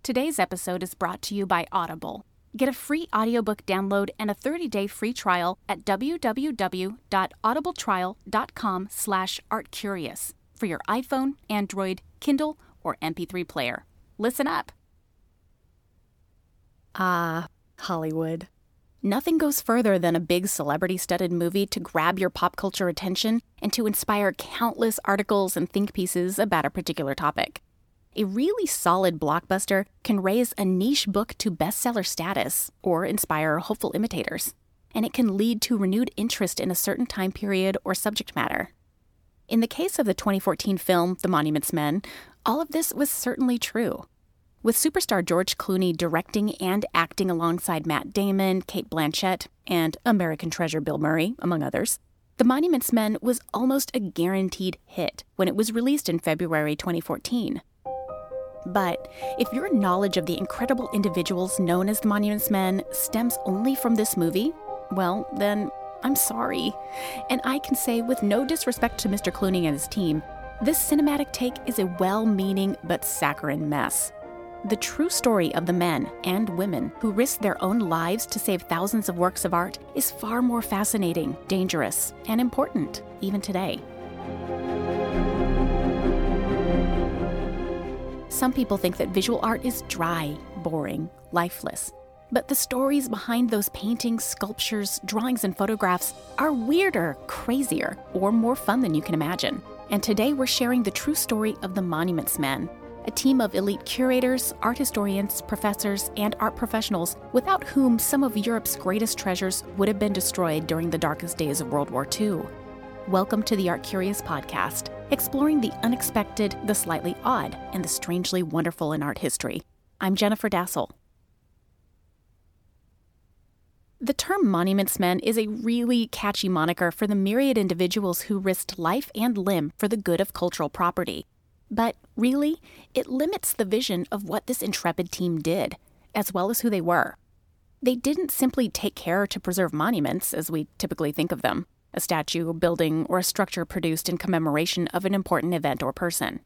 Today's episode is brought to you by Audible. Get a free audiobook download and a 30-day free trial at www.audibletrial.com/artcurious for your iPhone, Android, Kindle, or MP3 player. Listen up. Hollywood. Nothing goes further than a big celebrity-studded movie to grab your pop culture attention and to inspire countless articles and think pieces about a particular topic. A really solid blockbuster can raise a niche book to bestseller status or inspire hopeful imitators, and it can lead to renewed interest in a certain time period or subject matter. In the case of the 2014 film The Monuments Men, all of this was certainly true. With superstar George Clooney directing and acting alongside Matt Damon, Cate Blanchett, and American treasure Bill Murray, among others, The Monuments Men was almost a guaranteed hit when it was released in February 2014. But if your knowledge of the incredible individuals known as the Monuments Men stems only from this movie, well, then I'm sorry. And I can say with no disrespect to Mr. Clooney and his team, this cinematic take is a well-meaning but saccharine mess. The true story of the men and women who risked their own lives to save thousands of works of art is far more fascinating, dangerous, and important, even today. Some people think that visual art is dry, boring, lifeless. But the stories behind those paintings, sculptures, drawings, and photographs are weirder, crazier, or more fun than you can imagine. And today we're sharing the true story of the Monuments Men, a team of elite curators, art historians, professors, and art professionals without whom some of Europe's greatest treasures would have been destroyed during the darkest days of World War II. Welcome to the Art Curious podcast, exploring the unexpected, the slightly odd, and the strangely wonderful in art history. I'm Jennifer Dassel. The term Monuments Men is a really catchy moniker for the myriad individuals who risked life and limb for the good of cultural property. But really, it limits the vision of what this intrepid team did, as well as who they were. They didn't simply take care to preserve monuments as we typically think of them, a statue, a building, or a structure produced in commemoration of an important event or person.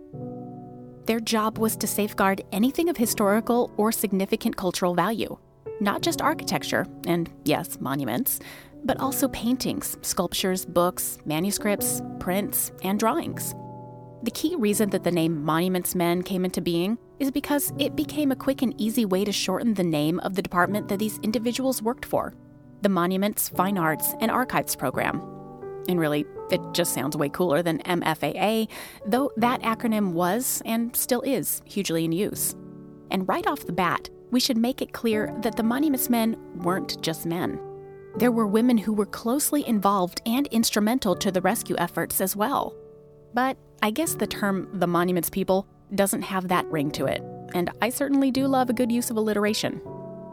Their job was to safeguard anything of historical or significant cultural value, not just architecture, and yes, monuments, but also paintings, sculptures, books, manuscripts, prints, and drawings. The key reason that the name Monuments Men came into being is because it became a quick and easy way to shorten the name of the department that these individuals worked for, the Monuments, Fine Arts, and Archives program. And really, it just sounds way cooler than MFAA, though that acronym was, and still is, hugely in use. And right off the bat, we should make it clear that the Monuments Men weren't just men. There were women who were closely involved and instrumental to the rescue efforts as well. But I guess the term the Monuments people doesn't have that ring to it, and I certainly do love a good use of alliteration.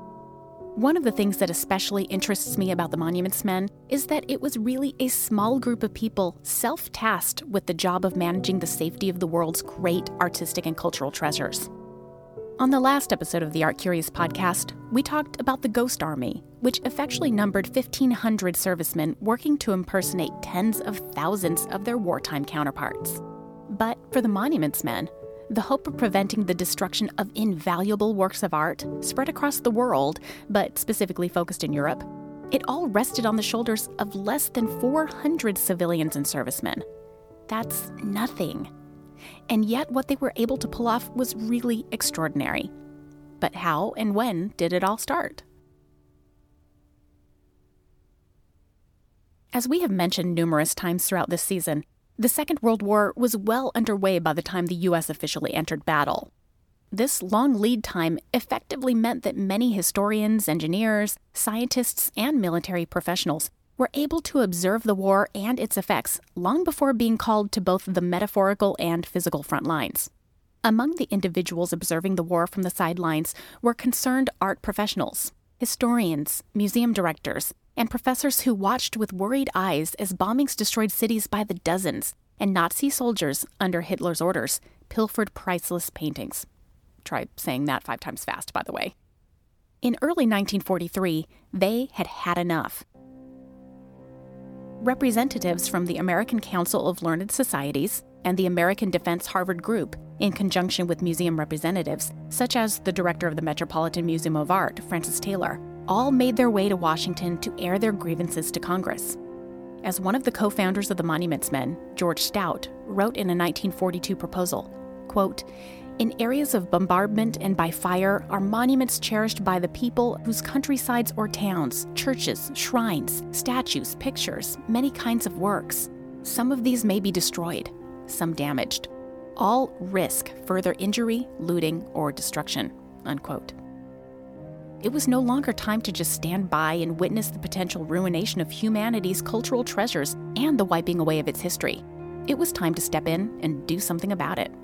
One of the things that especially interests me about the Monuments Men is that it was really a small group of people self-tasked with the job of managing the safety of the world's great artistic and cultural treasures. On the last episode of the Art Curious podcast, we talked about the Ghost Army, which effectually numbered 1,500 servicemen working to impersonate tens of thousands of their wartime counterparts. But for the Monuments Men, the hope of preventing the destruction of invaluable works of art spread across the world, but specifically focused in Europe. It all rested on the shoulders of less than 400 civilians and servicemen. That's nothing. And yet what they were able to pull off was really extraordinary. But how and when did it all start? As we have mentioned numerous times throughout this season, the Second World War was well underway by the time the U.S. officially entered battle. This long lead time effectively meant that many historians, engineers, scientists, and military professionals were able to observe the war and its effects long before being called to both the metaphorical and physical front lines. Among the individuals observing the war from the sidelines were concerned art professionals, historians, museum directors, and professors who watched with worried eyes as bombings destroyed cities by the dozens, and Nazi soldiers, under Hitler's orders, pilfered priceless paintings. Try saying that 5 times fast, by the way. In early 1943, they had had enough. Representatives from the American Council of Learned Societies, and the American Defense Harvard Group, in conjunction with museum representatives, such as the director of the Metropolitan Museum of Art, Francis Taylor, all made their way to Washington to air their grievances to Congress. As one of the co-founders of the Monuments Men, George Stout, wrote in a 1942 proposal, quote, "In areas of bombardment and by fire are monuments cherished by the people whose countrysides or towns, churches, shrines, statues, pictures, many kinds of works. Some of these may be destroyed, some damaged. All risk further injury, looting, or destruction," unquote. It was no longer time to just stand by and witness the potential ruination of humanity's cultural treasures and the wiping away of its history. It was time to step in and do something about it.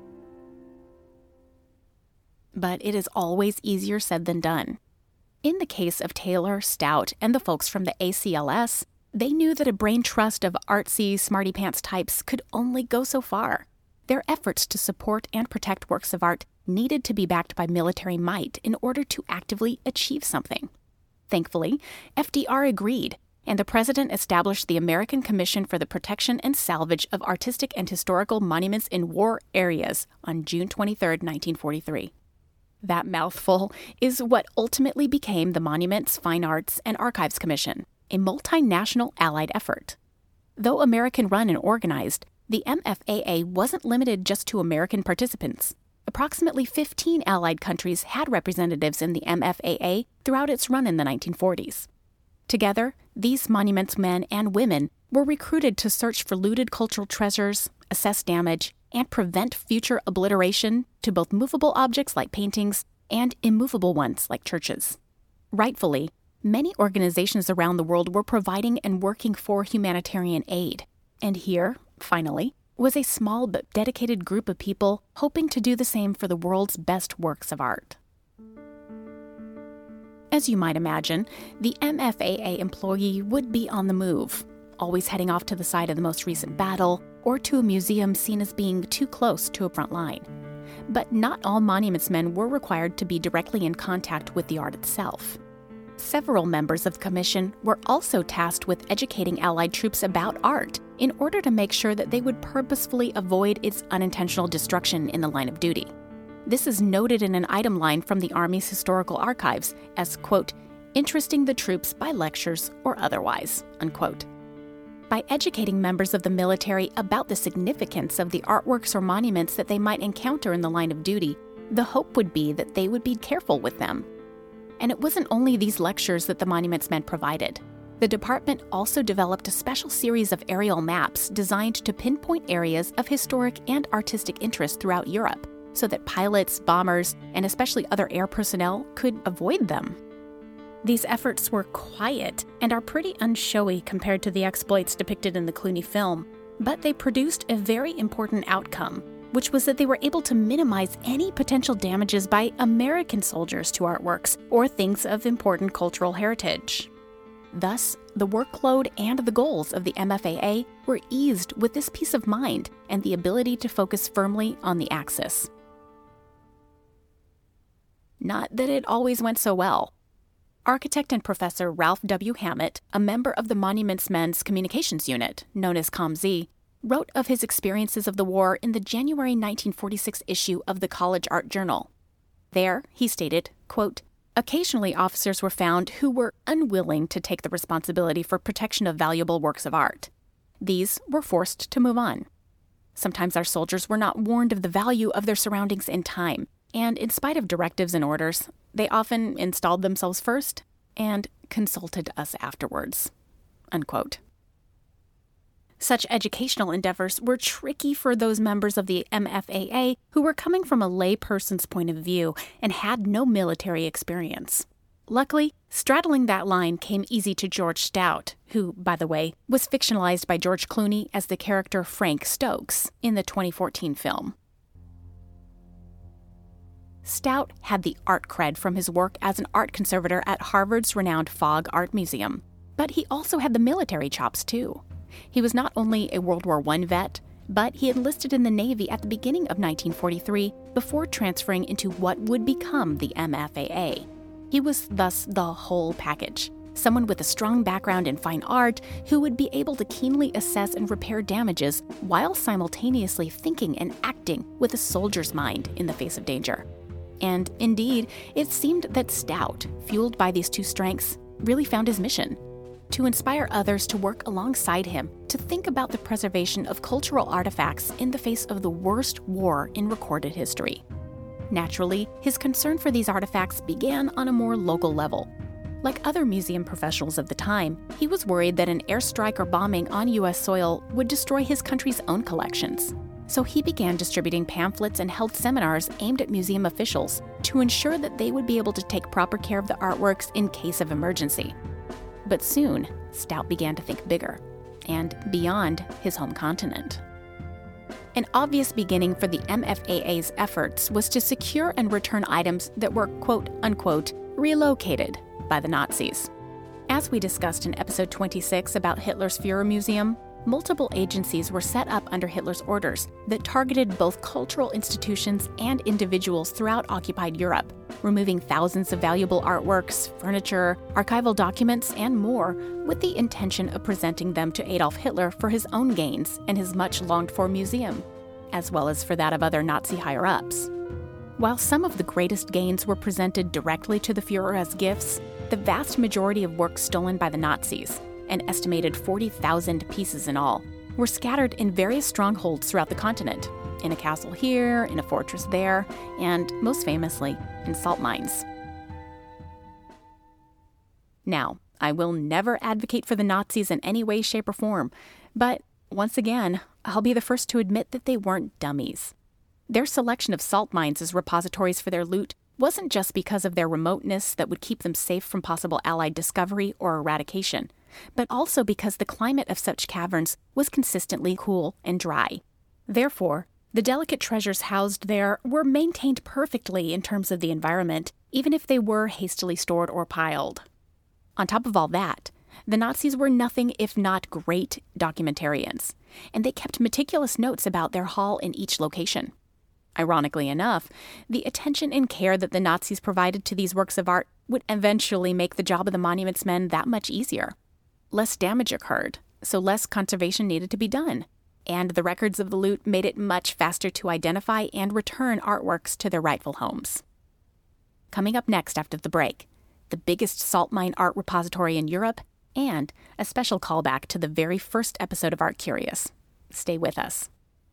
But it is always easier said than done. In the case of Taylor, Stout, and the folks from the ACLS, they knew that a brain trust of artsy, smarty-pants types could only go so far. Their efforts to support and protect works of art needed to be backed by military might in order to actively achieve something. Thankfully, FDR agreed, and the president established the American Commission for the Protection and Salvage of Artistic and Historical Monuments in War Areas on June 23, 1943. That mouthful is what ultimately became the Monuments, Fine Arts, and Archives Commission, a multinational allied effort. Though American-run and organized, the MFAA wasn't limited just to American participants. Approximately 15 allied countries had representatives in the MFAA throughout its run in the 1940s. Together, these monuments men and women were recruited to search for looted cultural treasures, assess damage, and prevent future obliteration to both movable objects like paintings and immovable ones like churches. Rightfully, many organizations around the world were providing and working for humanitarian aid. And here, finally, was a small but dedicated group of people hoping to do the same for the world's best works of art. As you might imagine, the MFAA employee would be on the move, always heading off to the site of the most recent battle or to a museum seen as being too close to a front line. But not all monuments men were required to be directly in contact with the art itself. Several members of the commission were also tasked with educating Allied troops about art in order to make sure that they would purposefully avoid its unintentional destruction in the line of duty. This is noted in an item line from the Army's historical archives as, quote, "interesting the troops by lectures or otherwise," unquote. By educating members of the military about the significance of the artworks or monuments that they might encounter in the line of duty, the hope would be that they would be careful with them. And it wasn't only these lectures that the Monuments Men provided. The department also developed a special series of aerial maps designed to pinpoint areas of historic and artistic interest throughout Europe, so that pilots, bombers, and especially other air personnel could avoid them. These efforts were quiet and are pretty unshowy compared to the exploits depicted in the Clooney film, but they produced a very important outcome, which was that they were able to minimize any potential damages by American soldiers to artworks or things of important cultural heritage. Thus, the workload and the goals of the MFAA were eased with this peace of mind and the ability to focus firmly on the Axis. Not that it always went so well. Architect and Professor Ralph W. Hammett, a member of the Monuments Men's Communications Unit, known as ComZ, wrote of his experiences of the war in the January 1946 issue of the College Art Journal. There, he stated, quote, "Occasionally officers were found who were unwilling to take the responsibility for protection of valuable works of art. These were forced to move on. Sometimes our soldiers were not warned of the value of their surroundings in time, and in spite of directives and orders, they often installed themselves first and consulted us afterwards," unquote. Such educational endeavors were tricky for those members of the MFAA who were coming from a layperson's point of view and had no military experience. Luckily, straddling that line came easy to George Stout, who, by the way, was fictionalized by George Clooney as the character Frank Stokes in the 2014 film. Stout had the art cred from his work as an art conservator at Harvard's renowned Fogg Art Museum, but he also had the military chops too. He was not only a World War I vet, but he enlisted in the Navy at the beginning of 1943 before transferring into what would become the MFAA. He was thus the whole package. someone with a strong background in fine art who would be able to keenly assess and repair damages while simultaneously thinking and acting with a soldier's mind in the face of danger. And indeed, it seemed that Stout, fueled by these two strengths, really found his mission: to inspire others to work alongside him to think about the preservation of cultural artifacts in the face of the worst war in recorded history. Naturally, his concern for these artifacts began on a more local level. Like other museum professionals of the time, he was worried that an airstrike or bombing on U.S. soil would destroy his country's own collections. So he began distributing pamphlets and held seminars aimed at museum officials to ensure that they would be able to take proper care of the artworks in case of emergency. But soon, Stout began to think bigger and beyond his home continent. An obvious beginning for the MFAA's efforts was to secure and return items that were quote-unquote relocated by the Nazis. As we discussed in episode 26 about Hitler's Führer Museum, multiple agencies were set up under Hitler's orders that targeted both cultural institutions and individuals throughout occupied Europe, removing thousands of valuable artworks, furniture, archival documents, and more, with the intention of presenting them to Adolf Hitler for his own gains and his much-longed-for museum, as well as for that of other Nazi higher-ups. While some of the greatest gains were presented directly to the Führer as gifts, the vast majority of works stolen by the Nazis, an estimated 40,000 pieces in all, were scattered in various strongholds throughout the continent, in a castle here, in a fortress there, and, most famously, in salt mines. Now, I will never advocate for the Nazis in any way, shape, or form, but, once again, I'll be the first to admit that they weren't dummies. Their selection of salt mines as repositories for their loot wasn't just because of their remoteness that would keep them safe from possible Allied discovery or eradication, but also because the climate of such caverns was consistently cool and dry. Therefore, the delicate treasures housed there were maintained perfectly in terms of the environment, even if they were hastily stored or piled. On top of all that, the Nazis were nothing if not great documentarians, and they kept meticulous notes about their haul in each location. Ironically enough, the attention and care that the Nazis provided to these works of art would eventually make the job of the monuments men that much easier. Less damage occurred, so less conservation needed to be done, and the records of the loot made it much faster to identify and return artworks to their rightful homes. Coming up next after the break, the biggest salt mine art repository in Europe, and a special callback to the very first episode of Art Curious. Stay with us.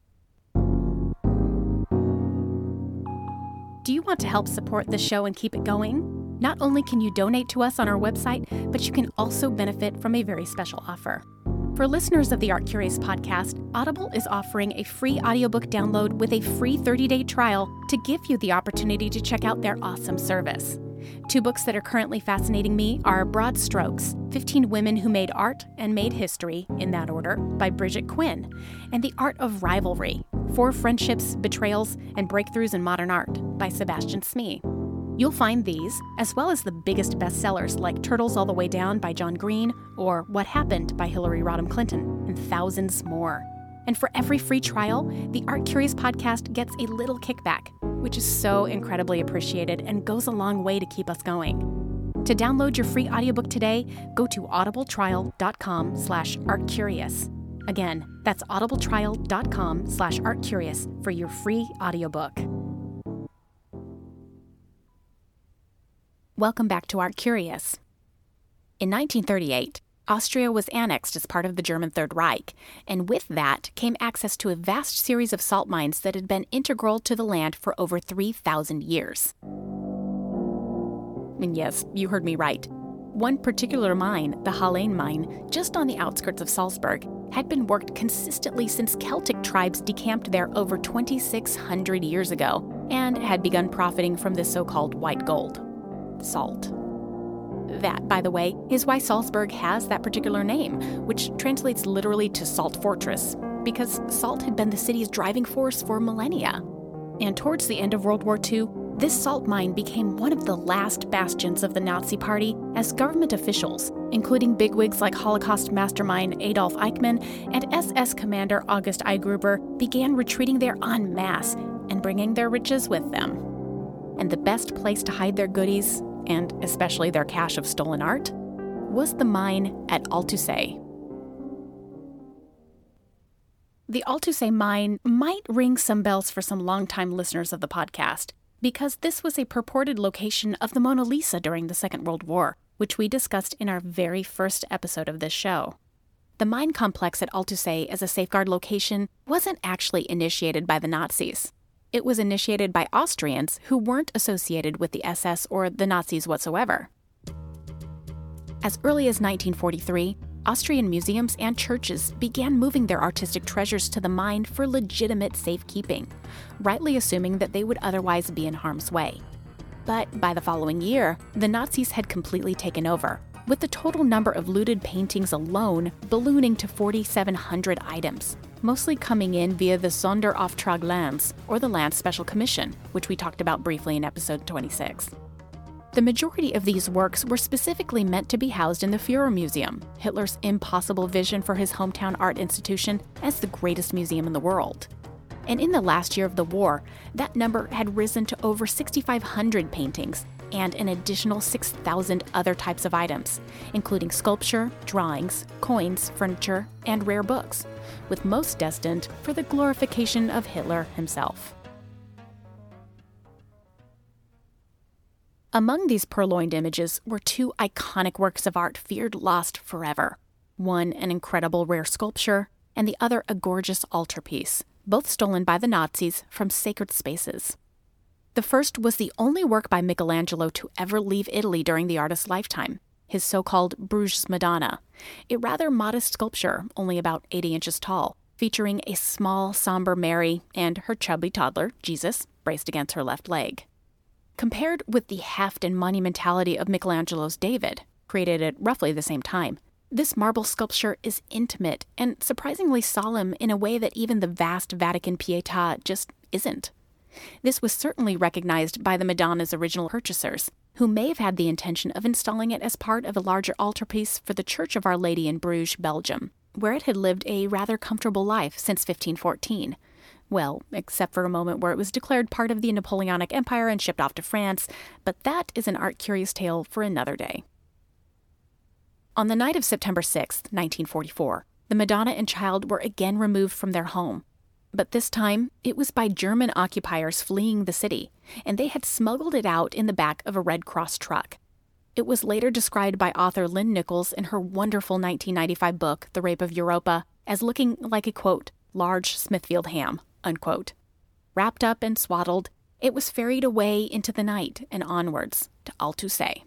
Do you want to help support the show and keep it going? Not only can you donate to us on our website, but you can also benefit from a very special offer. For listeners of the Art Curious podcast, Audible is offering a free audiobook download with a free 30-day trial to give you the opportunity to check out their awesome service. 2 books that are currently fascinating me are Broad Strokes, 15 Women Who Made Art and Made History, in that order, by Bridget Quinn, and The Art of Rivalry, 4 Friendships, Betrayals, and Breakthroughs in Modern Art, by Sebastian Smee. You'll find these, as well as the biggest bestsellers like Turtles All the Way Down by John Green or What Happened by Hillary Rodham Clinton, and thousands more. And for every free trial, the Art Curious podcast gets a little kickback, which is so incredibly appreciated and goes a long way to keep us going. To download your free audiobook today, go to audibletrial.com/artcurious. Again, that's audibletrial.com/artcurious for your free audiobook. Welcome back to Art Curious. In 1938, Austria was annexed as part of the German Third Reich, and with that came access to a vast series of salt mines that had been integral to the land for over 3,000 years. And yes, you heard me right. One particular mine, the Hallein mine, just on the outskirts of Salzburg, had been worked consistently since Celtic tribes decamped there over 2,600 years ago, and had begun profiting from the so-called white gold. Salt. That, by the way, is why Salzburg has that particular name, which translates literally to Salt Fortress, because salt had been the city's driving force for millennia. And towards the end of World War II, this salt mine became one of the last bastions of the Nazi Party as government officials, including bigwigs like Holocaust mastermind Adolf Eichmann and SS Commander August Eingruber, began retreating there en masse and bringing their riches with them. And the best place to hide their goodies, and especially their cache of stolen art, was the mine at Altusay. The Altusay mine might ring some bells for some longtime listeners of the podcast, because this was a purported location of the Mona Lisa during the Second World War, which we discussed in our very first episode of this show. The mine complex at Altusay as a safeguard location wasn't actually initiated by the Nazis. It was initiated by Austrians who weren't associated with the SS or the Nazis whatsoever. As early as 1943, Austrian museums and churches began moving their artistic treasures to the mine for legitimate safekeeping, rightly assuming that they would otherwise be in harm's way. But by the following year, the Nazis had completely taken over, with the total number of looted paintings alone ballooning to 4,700 items, mostly coming in via the Sonderauftrag lands, or the Land Special Commission, which we talked about briefly in episode 26. The majority of these works were specifically meant to be housed in the Führermuseum, Hitler's impossible vision for his hometown art institution as the greatest museum in the world. And in the last year of the war, that number had risen to over 6,500 paintings and an additional 6,000 other types of items, including sculpture, drawings, coins, furniture, and rare books, with most destined for the glorification of Hitler himself. Among these purloined images were two iconic works of art feared lost forever. One, an incredible rare sculpture, and the other a gorgeous altarpiece, both stolen by the Nazis from sacred spaces. The first was the only work by Michelangelo to ever leave Italy during the artist's lifetime, his so-called Bruges Madonna, a rather modest sculpture, only about 80 inches tall, featuring a small, somber Mary and her chubby toddler, Jesus, braced against her left leg. Compared with the heft and monumentality of Michelangelo's David, created at roughly the same time, this marble sculpture is intimate and surprisingly solemn in a way that even the vast Vatican Pietà just isn't. This was certainly recognized by the Madonna's original purchasers, who may have had the intention of installing it as part of a larger altarpiece for the Church of Our Lady in Bruges, Belgium, where it had lived a rather comfortable life since 1514. Well, except for a moment where it was declared part of the Napoleonic Empire and shipped off to France, but that is an art-curious tale for another day. On the night of September 6, 1944, the Madonna and Child were again removed from their home. But this time, it was by German occupiers fleeing the city, and they had smuggled it out in the back of a Red Cross truck. It was later described by author Lynn Nichols in her wonderful 1995 book, The Rape of Europa, as looking like a, quote, large Smithfield ham, unquote. Wrapped up and swaddled, it was ferried away into the night and onwards to Altusay.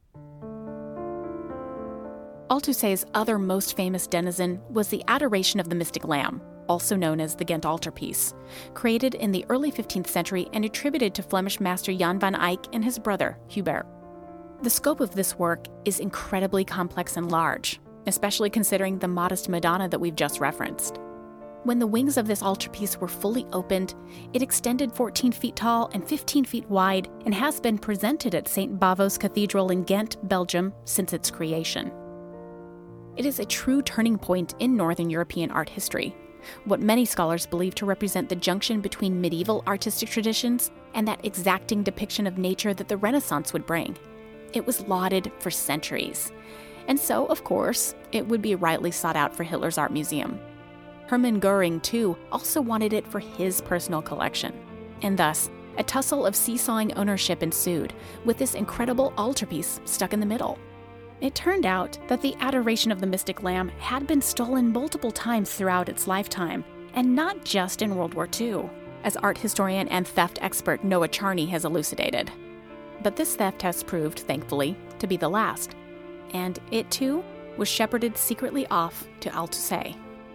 Altusay's other most famous denizen was the Adoration of the Mystic Lamb, also known as the Ghent altarpiece, created in the early 15th century and attributed to Flemish master Jan van Eyck and his brother, Hubert. The scope of this work is incredibly complex and large, especially considering the modest Madonna that we've just referenced. When the wings of this altarpiece were fully opened, it extended 14 feet tall and 15 feet wide and has been presented at St. Bavo's Cathedral in Ghent, Belgium, since its creation. It is a true turning point in Northern European art history, what many scholars believe to represent the junction between medieval artistic traditions and that exacting depiction of nature that the Renaissance would bring. It was lauded for centuries, and so, of course, it would be rightly sought out for Hitler's art museum. Hermann Göring, too, also wanted it for his personal collection, and thus, a tussle of seesawing ownership ensued, with this incredible altarpiece stuck in the middle. It turned out that the Adoration of the Mystic Lamb had been stolen multiple times throughout its lifetime, and not just in World War II, as art historian and theft expert Noah Charney has elucidated. But this theft has proved, thankfully, to be the last, and it too was shepherded secretly off to Altusay.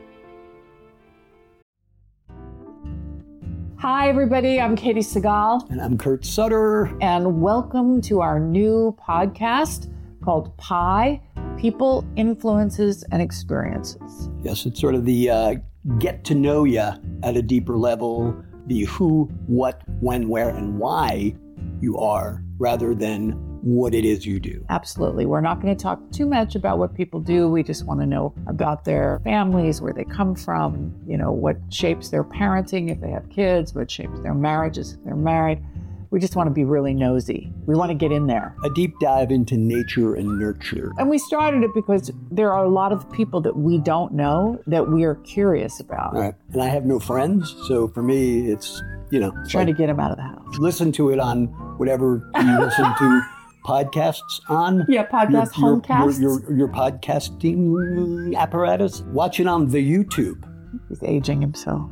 Hi, everybody. I'm Katie Segal. And I'm Kurt Sutter. And welcome to our new podcast called PIE, People, Influences, and Experiences. Yes, it's sort of the get to know you at a deeper level, the who, what, when, where, and why you are, rather than what it is you do. Absolutely. We're not going to talk too much about what people do. We just want to know about their families, where they come from, what shapes their parenting if they have kids, what shapes their marriages if they're married. We just want to be really nosy. We want to get in there. A deep dive into nature and nurture. And we started it because there are a lot of people that we don't know that we are curious about. All right. And I have no friends, so for me, it's, Trying to get them out of the house. Listen to it on whatever you listen to podcasts on. Yeah, podcast, homecasts. Your podcasting apparatus. Watch it on the YouTube. He's aging himself.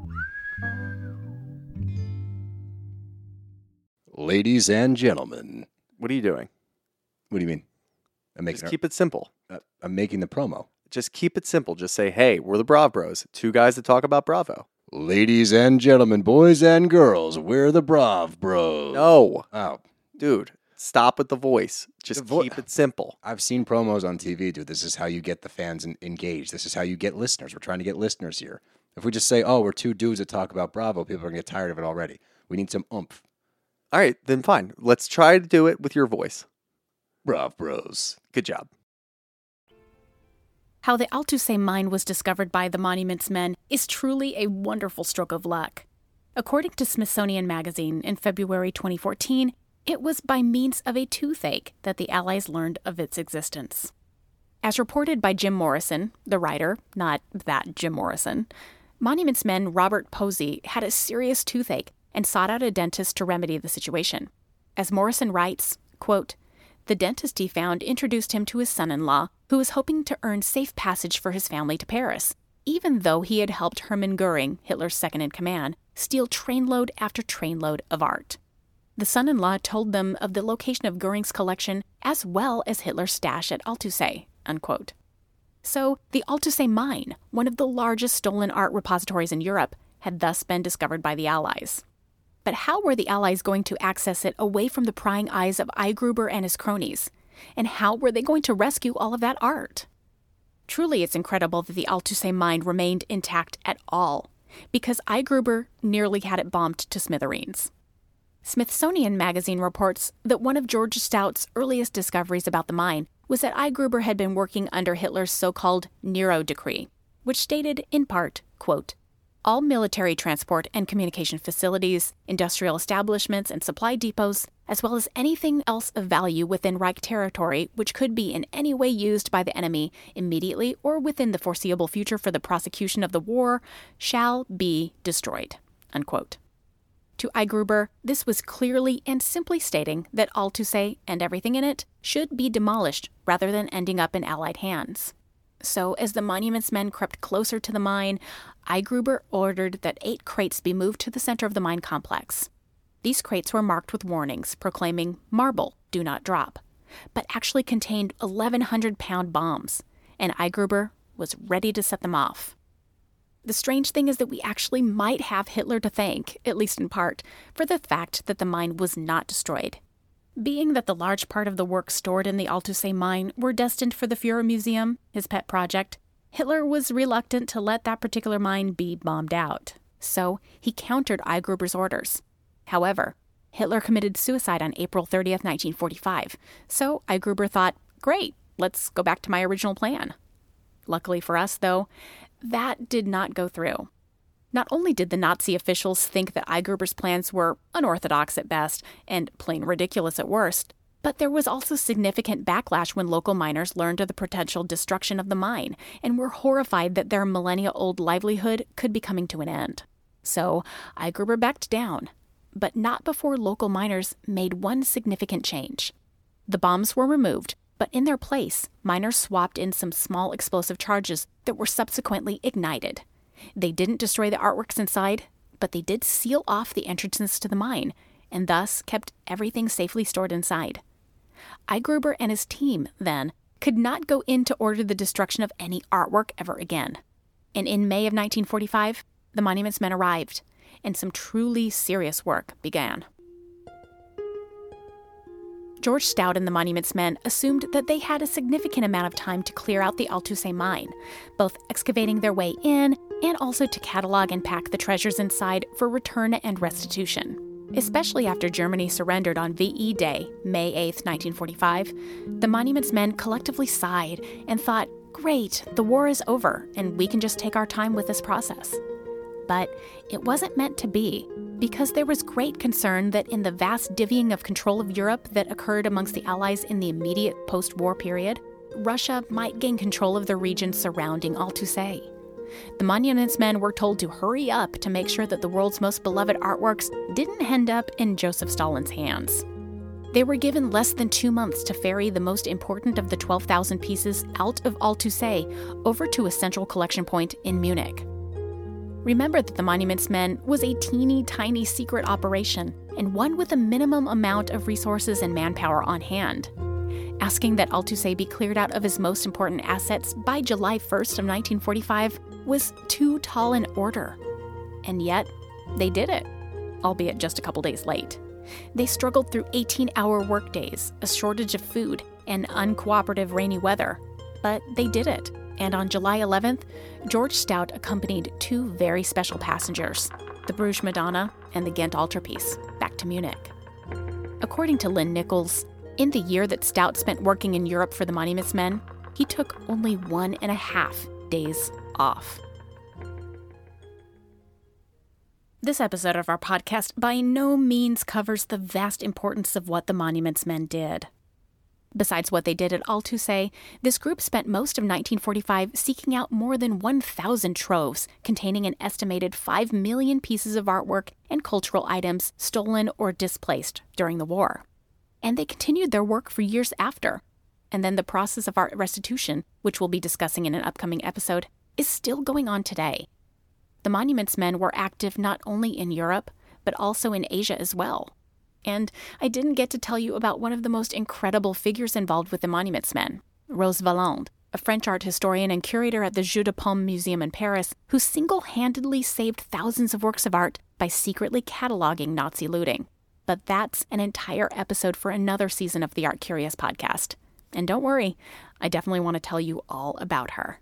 Ladies and gentlemen. What are you doing? What do you mean? Just keep it simple. I'm making the promo. Just keep it simple. Just say, hey, we're the Brav Bros. Two guys that talk about Bravo. Ladies and gentlemen, boys and girls, we're the Brav Bros. No. Oh. Dude, stop with the voice. Just keep it simple. I've seen promos on TV, dude. This is how you get the fans engaged. This is how you get listeners. We're trying to get listeners here. If we just say, we're two dudes that talk about Bravo, people are going to get tired of it already. We need some oomph. All right, then fine. Let's try to do it with your voice. Brav Bros. Good job. How the Althusser mine was discovered by the Monuments Men is truly a wonderful stroke of luck. According to Smithsonian Magazine in February 2014, it was by means of a toothache that the Allies learned of its existence. As reported by Jim Morrison, the writer, not that Jim Morrison, Monuments Men Robert Posey had a serious toothache and sought out a dentist to remedy the situation. As Morrison writes, quote, "The dentist he found introduced him to his son-in-law, who was hoping to earn safe passage for his family to Paris, even though he had helped Hermann Goering, Hitler's second-in-command, steal trainload after trainload of art. The son-in-law told them of the location of Goering's collection as well as Hitler's stash at Althusser," unquote. So, the Althusser mine, one of the largest stolen art repositories in Europe, had thus been discovered by the Allies. But how were the Allies going to access it away from the prying eyes of I. Gruber and his cronies? And how were they going to rescue all of that art? Truly, it's incredible that the Althusser mine remained intact at all, because I. Gruber nearly had it bombed to smithereens. Smithsonian Magazine reports that one of George Stout's earliest discoveries about the mine was that I. Gruber had been working under Hitler's so-called Nero Decree, which stated, in part, quote, "All military transport and communication facilities, industrial establishments and supply depots, as well as anything else of value within Reich territory which could be in any way used by the enemy immediately or within the foreseeable future for the prosecution of the war, shall be destroyed," unquote. To I. Gruber, this was clearly and simply stating that Althusser and everything in it should be demolished rather than ending up in Allied hands. So, as the Monuments Men crept closer to the mine, I. Gruber ordered that 8 crates be moved to the center of the mine complex. These crates were marked with warnings proclaiming, "Marble, do not drop," but actually contained 1,100-pound bombs, and I. Gruber was ready to set them off. The strange thing is that we actually might have Hitler to thank, at least in part, for the fact that the mine was not destroyed. Being that the large part of the work stored in the Althusser mine were destined for the Führer Museum, his pet project, Hitler was reluctant to let that particular mine be bombed out. So he countered I. Gruber's orders. However, Hitler committed suicide on April 30th, 1945. So I. Gruber thought, great, let's go back to my original plan. Luckily for us, though, that did not go through. Not only did the Nazi officials think that I. Gruber's plans were unorthodox at best and plain ridiculous at worst, but there was also significant backlash when local miners learned of the potential destruction of the mine and were horrified that their millennia-old livelihood could be coming to an end. So I. Gruber backed down, but not before local miners made one significant change. The bombs were removed, but in their place, miners swapped in some small explosive charges that were subsequently ignited. They didn't destroy the artworks inside, but they did seal off the entrances to the mine, and thus kept everything safely stored inside. I. Gruber and his team, then, could not go in to order the destruction of any artwork ever again. And in May of 1945, the Monuments Men arrived, and some truly serious work began. George Stout and the Monuments Men assumed that they had a significant amount of time to clear out the Althusser mine, both excavating their way in and also to catalog and pack the treasures inside for return and restitution. Especially after Germany surrendered on VE Day, May 8, 1945, the Monuments Men collectively sighed and thought, great, the war is over and we can just take our time with this process. But it wasn't meant to be. because there was great concern that in the vast divvying of control of Europe that occurred amongst the Allies in the immediate post-war period, Russia might gain control of the region surrounding Altusay. The Monuments Men were told to hurry up to make sure that the world's most beloved artworks didn't end up in Joseph Stalin's hands. They were given less than 2 months to ferry the most important of the 12,000 pieces out of Altusay over to a central collection point in Munich. Remember that the Monuments Men was a teeny-tiny secret operation and one with a minimum amount of resources and manpower on hand. Asking that Altusay be cleared out of his most important assets by July 1st of 1945 was too tall an order. And yet, they did it, albeit just a couple days late. They struggled through 18-hour workdays, a shortage of food, and uncooperative rainy weather. But they did it, and on July 11th, George Stout accompanied 2 very special passengers, the Bruges Madonna and the Ghent Altarpiece, back to Munich. According to Lynn Nichols, in the year that Stout spent working in Europe for the Monuments Men, he took only 1.5 days off. This episode of our podcast by no means covers the vast importance of what the Monuments Men did. Besides what they did at Altusay, this group spent most of 1945 seeking out more than 1,000 troves containing an estimated 5 million pieces of artwork and cultural items stolen or displaced during the war. And they continued their work for years after. And then the process of art restitution, which we'll be discussing in an upcoming episode, is still going on today. The Monuments Men were active not only in Europe, but also in Asia as well. And I didn't get to tell you about one of the most incredible figures involved with the Monuments Men, Rose Valland, a French art historian and curator at the Jeu de Paume Museum in Paris, who single-handedly saved thousands of works of art by secretly cataloging Nazi looting. But that's an entire episode for another season of the Art Curious podcast. And don't worry, I definitely want to tell you all about her.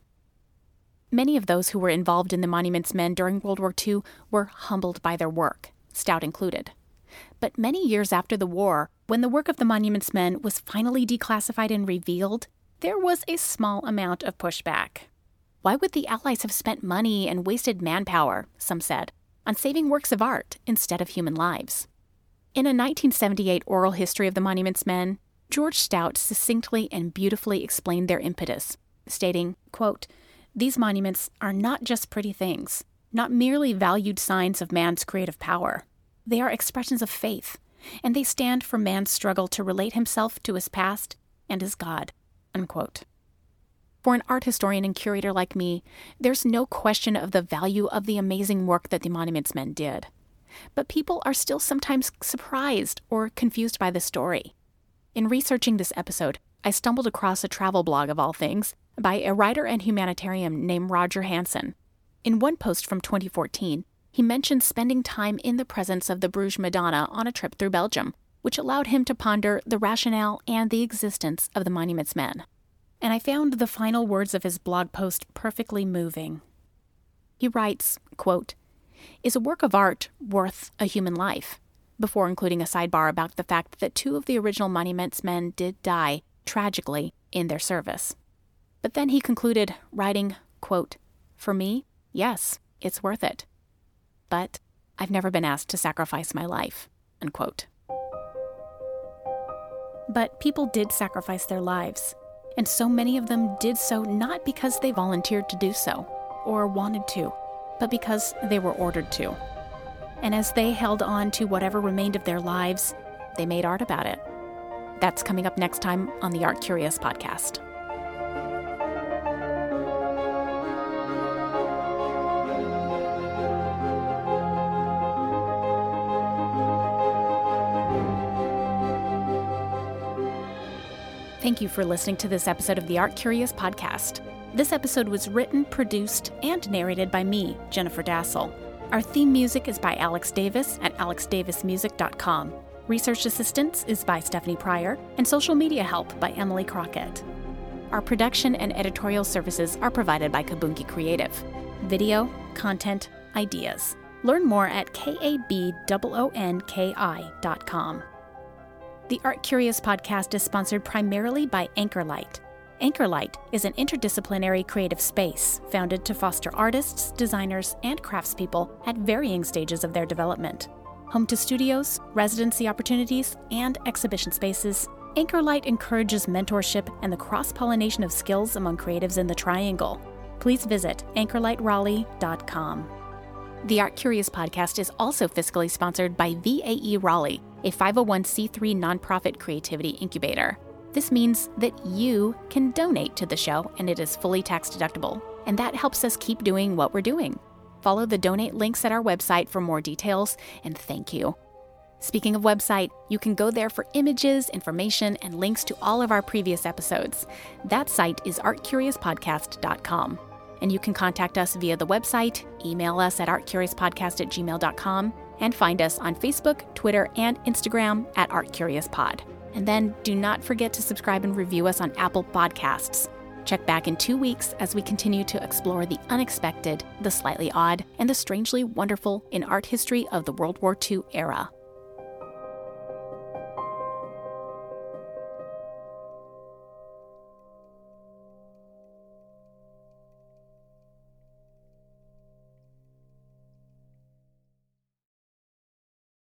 Many of those who were involved in the Monuments Men during World War II were humbled by their work, Stout included. But many years after the war, when the work of the Monuments Men was finally declassified and revealed, there was a small amount of pushback. Why would the Allies have spent money and wasted manpower, some said, on saving works of art instead of human lives? In a 1978 oral history of the Monuments Men, George Stout succinctly and beautifully explained their impetus, stating, quote, "These monuments are not just pretty things, not merely valued signs of man's creative power. They are expressions of faith, and they stand for man's struggle to relate himself to his past and his God." Unquote. For an art historian and curator like me, there's no question of the value of the amazing work that the Monuments Men did. But people are still sometimes surprised or confused by the story. In researching this episode, I stumbled across a travel blog of all things by a writer and humanitarian named Roger Hansen. In one post from 2014, he mentioned spending time in the presence of the Bruges Madonna on a trip through Belgium, which allowed him to ponder the rationale and the existence of the Monuments Men. And I found the final words of his blog post perfectly moving. He writes, quote, "Is a work of art worth a human life?" before including a sidebar about the fact that 2 of the original Monuments Men did die, tragically, in their service. But then he concluded, writing, quote, "For me, yes, it's worth it. But I've never been asked to sacrifice my life," unquote. But people did sacrifice their lives, and so many of them did so not because they volunteered to do so, or wanted to, but because they were ordered to. And as they held on to whatever remained of their lives, they made art about it. That's coming up next time on the Art Curious podcast. Thank you for listening to this episode of the Art Curious podcast. This episode was written, produced, and narrated by me, Jennifer Dassel. Our theme music is by Alex Davis at alexdavismusic.com. Research assistance is by Stephanie Pryor, and social media help by Emily Crockett. Our production and editorial services are provided by Kabunki Creative. Video, content, ideas. Learn more at kabonki.com. The Art Curious podcast is sponsored primarily by Anchorlight. Anchorlight is an interdisciplinary creative space founded to foster artists, designers, and craftspeople at varying stages of their development. Home to studios, residency opportunities, and exhibition spaces, Anchorlight encourages mentorship and the cross-pollination of skills among creatives in the Triangle. Please visit anchorlightraleigh.com. The Art Curious podcast is also fiscally sponsored by VAE Raleigh, a 501c3 nonprofit creativity incubator. This means that you can donate to the show, and it is fully tax deductible. And that helps us keep doing what we're doing. Follow the donate links at our website for more details, and thank you. Speaking of website, you can go there for images, information, and links to all of our previous episodes. That site is artcuriouspodcast.com. And you can contact us via the website, email us at artcuriouspodcast@gmail.com, and find us on Facebook, Twitter, and Instagram at artcuriouspod. And then do not forget to subscribe and review us on Apple Podcasts. Check back in 2 weeks as we continue to explore the unexpected, the slightly odd, and the strangely wonderful in art history of the World War II era.